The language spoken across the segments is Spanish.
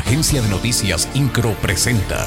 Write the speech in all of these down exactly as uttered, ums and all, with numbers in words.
Agencia de Noticias Incro presenta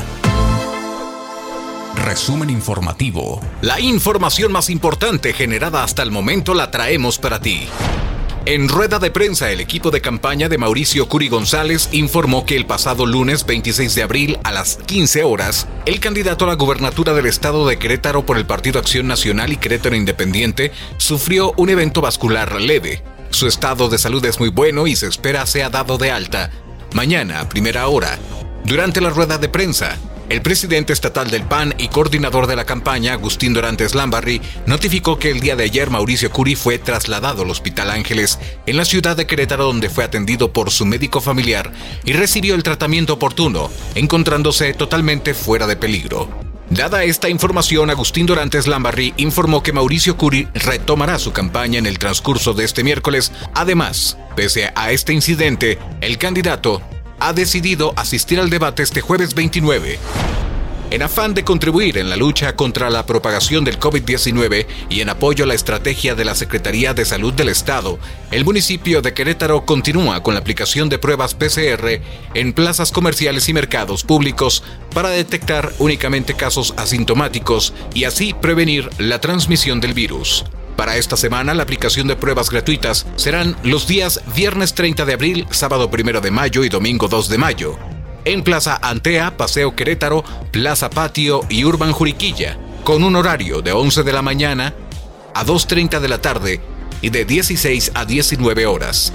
Resumen informativo. La información más importante generada hasta el momento la traemos para ti. En rueda de prensa, el equipo de campaña de Mauricio Curi González informó que el pasado lunes veintiséis de abril a las quince horas, el candidato a la gubernatura del estado de Querétaro por el Partido Acción Nacional y Querétaro Independiente sufrió un evento vascular leve. Su estado de salud es muy bueno y se espera sea dado de alta mañana a primera hora. Durante la rueda de prensa, el presidente estatal del P A N y coordinador de la campaña, Agustín Dorantes Lambarri, notificó que el día de ayer Mauricio Curi fue trasladado al Hospital Ángeles en la ciudad de Querétaro, donde fue atendido por su médico familiar y recibió el tratamiento oportuno, encontrándose totalmente fuera de peligro. Dada esta información, Agustín Dorantes Lambarri informó que Mauricio Curi retomará su campaña en el transcurso de este miércoles. Además, pese a este incidente, el candidato ha decidido asistir al debate este jueves veintinueve. En afán de contribuir en la lucha contra la propagación del COVID diecinueve y en apoyo a la estrategia de la Secretaría de Salud del Estado, el municipio de Querétaro continúa con la aplicación de pruebas P C R en plazas comerciales y mercados públicos para detectar únicamente casos asintomáticos y así prevenir la transmisión del virus. Para esta semana, la aplicación de pruebas gratuitas serán los días viernes treinta de abril, sábado primero de mayo y domingo dos de mayo. En Plaza Antea, Paseo Querétaro, Plaza Patio y Urban Juriquilla, con un horario de once de la mañana a dos treinta de la tarde y de dieciséis a diecinueve horas.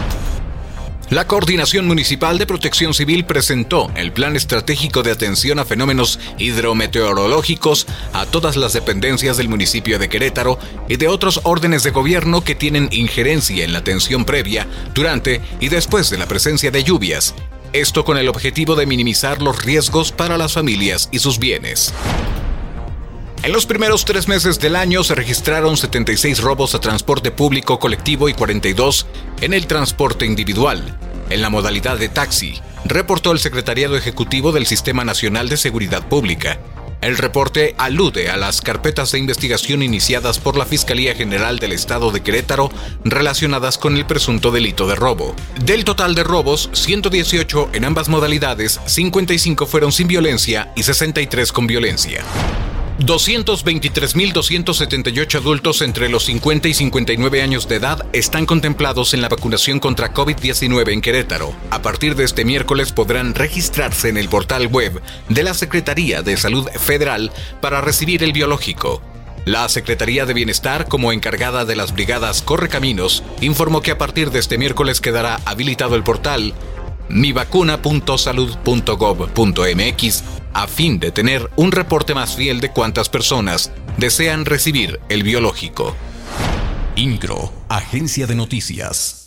La Coordinación Municipal de Protección Civil presentó el Plan Estratégico de Atención a Fenómenos Hidrometeorológicos a todas las dependencias del municipio de Querétaro y de otros órdenes de gobierno que tienen injerencia en la atención previa, durante y después de la presencia de lluvias. Esto con el objetivo de minimizar los riesgos para las familias y sus bienes. En los primeros tres meses del año se registraron setenta y seis robos a transporte público colectivo y cuarenta y dos en el transporte individual, en la modalidad de taxi, reportó el Secretariado Ejecutivo del Sistema Nacional de Seguridad Pública. El reporte alude a las carpetas de investigación iniciadas por la Fiscalía General del Estado de Querétaro relacionadas con el presunto delito de robo. Del total de robos, ciento dieciocho en ambas modalidades, cincuenta y cinco fueron sin violencia y sesenta y tres con violencia. doscientos veintitrés mil doscientos setenta y ocho adultos entre los cincuenta y cincuenta y nueve años de edad están contemplados en la vacunación contra COVID diecinueve en Querétaro. A partir de este miércoles podrán registrarse en el portal web de la Secretaría de Salud Federal para recibir el biológico. La Secretaría de Bienestar, como encargada de las brigadas Correcaminos, informó que a partir de este miércoles quedará habilitado el portal mi vacuna punto salud punto gov punto mx a fin de tener un reporte más fiel de cuántas personas desean recibir el biológico. Incro, Agencia de Noticias.